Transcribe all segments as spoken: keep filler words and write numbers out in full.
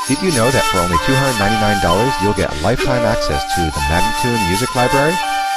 Did you know that for only two hundred ninety-nine dollars you'll get lifetime access to the Magnatune Music Library?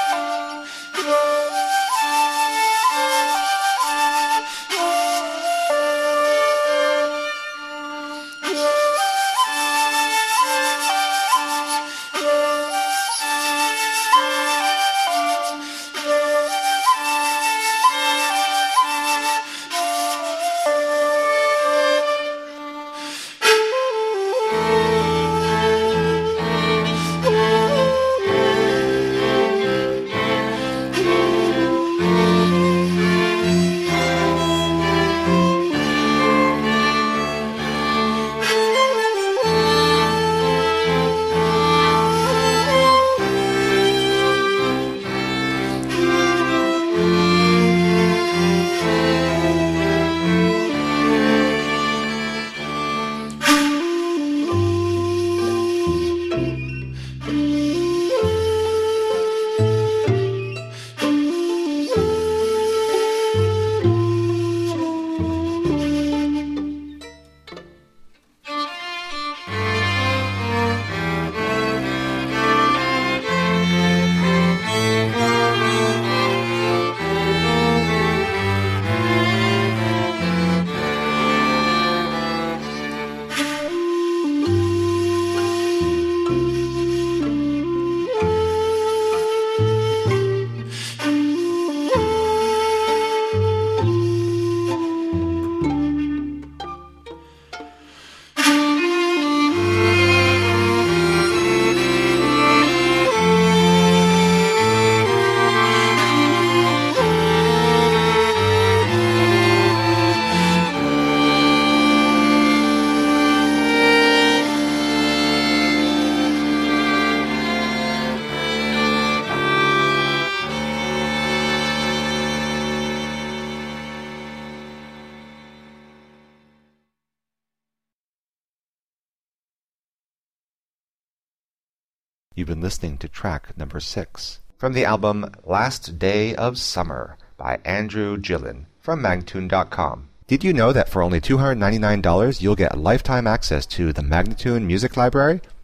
You've been listening to track number six from the album Last Day of Summer by Andrew Gillen from Magnatune dot com. Did you know that for only two hundred ninety-nine dollars you'll get lifetime access to the Magnatune Music Library?